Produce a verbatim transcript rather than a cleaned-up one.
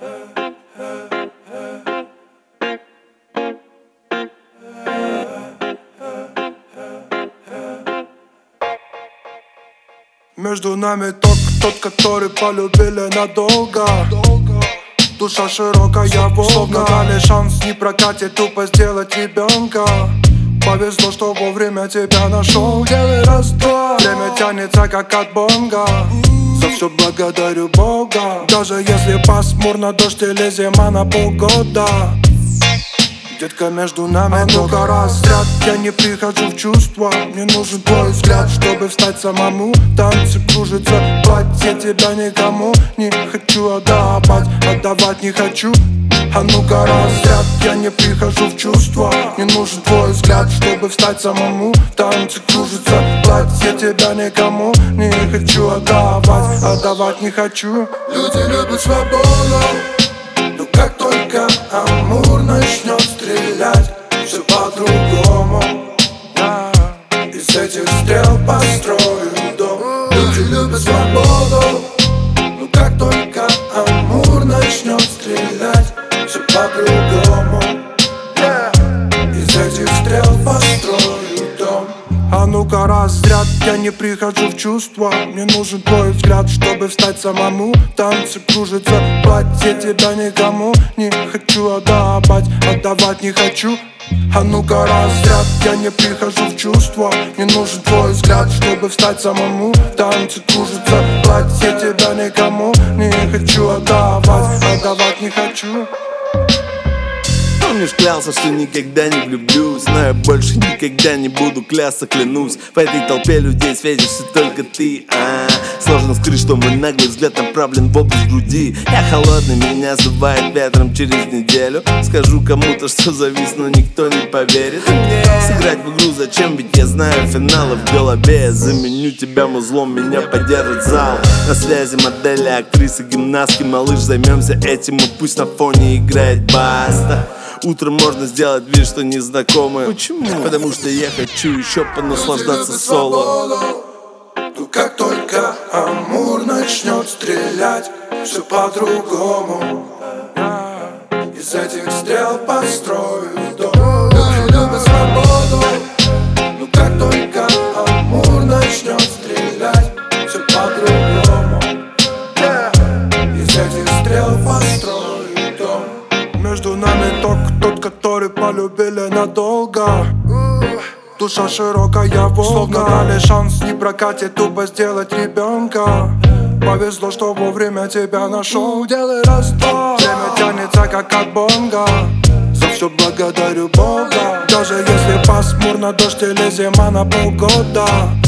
Между нами тот, тот, который полюбили надолго. Душа широкая Волга, словно дали шанс, не прокатит тупо сделать ребенка. Повезло, что вовремя тебя нашел. Делай раз-два, время тянется как от бонга. За все благодарю Бога. Даже если пасмурно, дождь или зима на полгода. Детка, между нами много разряд. Я не прихожу в чувства. Мне нужен твой взгляд, чтобы встать самому. Танцы кружатся, платье тебя никому не хочу отдавать, отдавать не хочу. А ну-ка разряд, я не прихожу в чувства. Мне нужен твой взгляд, чтобы встать самому. Танцы кружатся, платье тебя никому не хочу отдавать, отдавать не хочу. Люди любят свободу, но как только Амур начнет стрелять, все по-другому. Из этих стрел построю дом. Люди любят свободу, но как только Амур начнет стрелять, все по-другому. Из этих стрел построю дом. А ну-ка разряд, я не прихожу в чувства. Мне нужен твой взгляд, чтобы встать самому. Танцы кружатся, платье тебя никому не хочу отдавать, отдавать не хочу. А ну-ка разряд, я не прихожу в чувства. Мне нужен твой взгляд, чтобы встать самому. Танцы кружатся, платье тебя никому не хочу отдавать, отдавать не хочу. Помнишь, клялся, что никогда не влюблюсь, но я больше никогда не буду клясться, клянусь. В этой толпе людей светишься только ты, а сложно скрыть, что мой наглый взгляд направлен в область груди. Я холодный, меня сдувает ветром через неделю. Скажу кому-то, что завис, но никто не поверит мне. Сыграть в игру зачем, ведь я знаю финалы в голове. Я заменю тебя музлом, меня поддержит зал. На связи модели, актрисы, гимнастки, малыш, займемся этим, и пусть на фоне играет баста. Утром можно сделать вид, что незнакомы. Почему? Потому что я хочу еще понаслаждаться соло. Но как только Амур начнет стрелять, все по-другому. Из этих стрел построю дом. Люди любят свободу, но как только Амур начнет стрелять, все по-другому. Из этих стрел построю дом. Между нами тот, тот, который полюбили надолго. Душа широкая Волга, словно дали шанс, не прокатит тупо сделать ребенка. Повезло, что вовремя тебя нашел. Делай раз-два, время тянется как от бонга. За все благодарю Бога. Даже если пасмурно, дождь или зима на полгода.